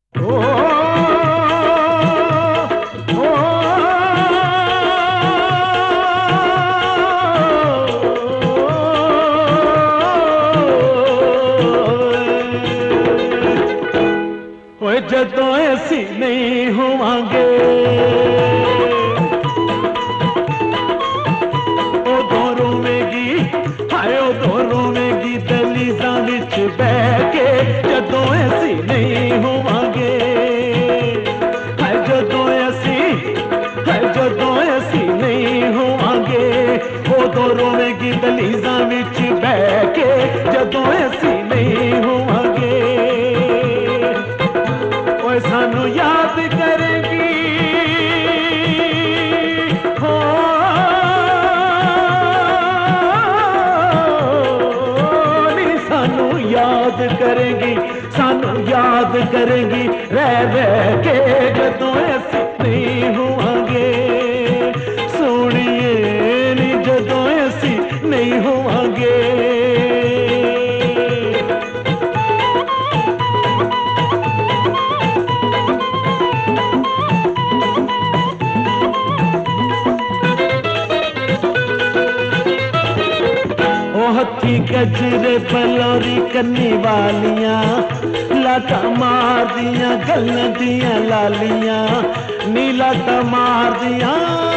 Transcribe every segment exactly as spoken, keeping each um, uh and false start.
जदों असी नहीं होवांगे उदों रोवेगी, हाय उदों रोवेगी दलीज़ां विच बह के। जदों असी नहीं होवांगे, हाय जदों असी, हाय जदों असी नहीं होवांगे उदों रोवेगी दलीज़ां विच बह के। जदों असी नहीं होवांगे सानू याद करेगी, हो नी सानू याद करेगी, सानू याद करेगी रह रह के। जदों असी नहीं होवांगे सोनिए नी, जदों असी नहीं होवांगे। हथी गजरे बलौरी कन्नी वालियां, लाटा मार दियां गल्लां दियां लालियां, नीलाटा मार दियां।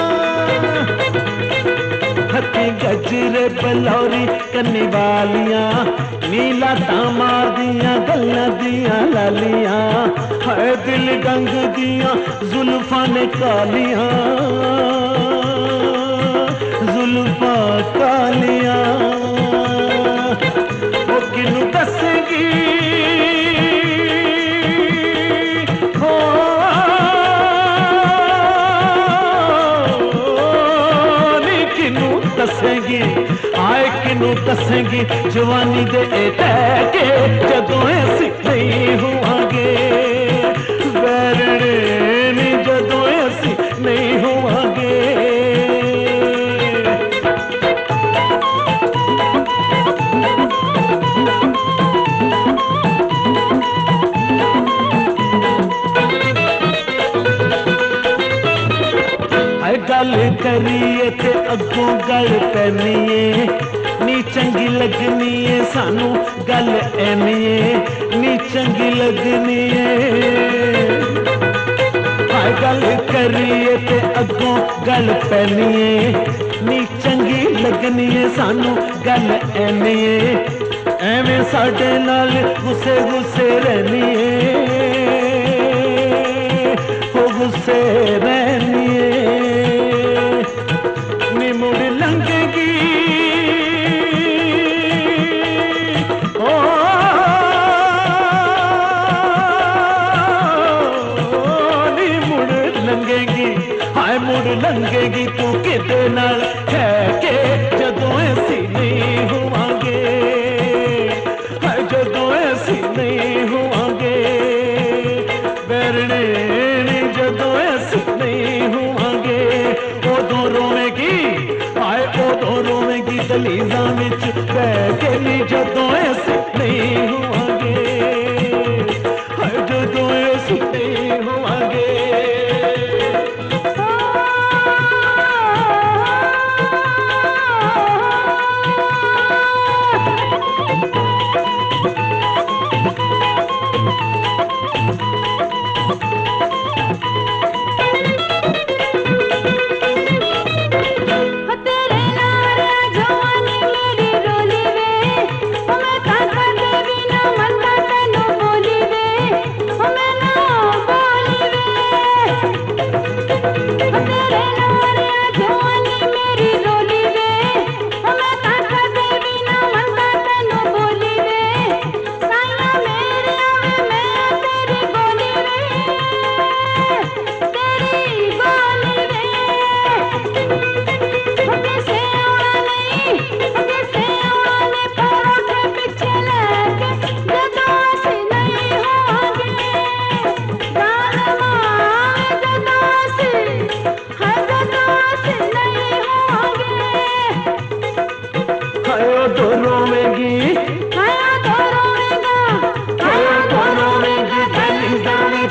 हथी गजरे बलौरी कन्नी वालियां, नीलाटा मार दियां गल्लां दियां लालियां, है दिल गंग दियां जुल्फां ने कालियां, जुल्फां कालियां। किनू दसेगी, हो नी किनू दसेगी, आए किनू दसेगी जवानी दे टैके। जदों असी नहीं होवांगे बैरणे नी, जदों असी नहीं होवांगे। गल करिए ते अगों गल पैनीए, नी चंगी लगनी है सानू गल ऐनीए, नी चंगी लगनी है। हाय गल करिए ते अगों गल पैनीए, नी चंगी लगनी है सानू गल ऐनीए। एवें साडे नाल गुस्से गुस्से रहनीए, हो गुस्से रहनीए। मुड़ लंघेगी, ओ नी मुड़ लंघेगी, हाय मुड़ लंघेगी तू किदे नाल है के। जदों असी नहीं होवांगे, हाय जदों असी नहीं होवांगे बैरणे नी, जदों असी नहीं होवांगे उदों रोवेगी, उदों रोवेगी दलीज़ां विच बह के नी। जदों असी नहीं होवांगे, हाय जदों असी नहीं होवांगे।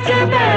च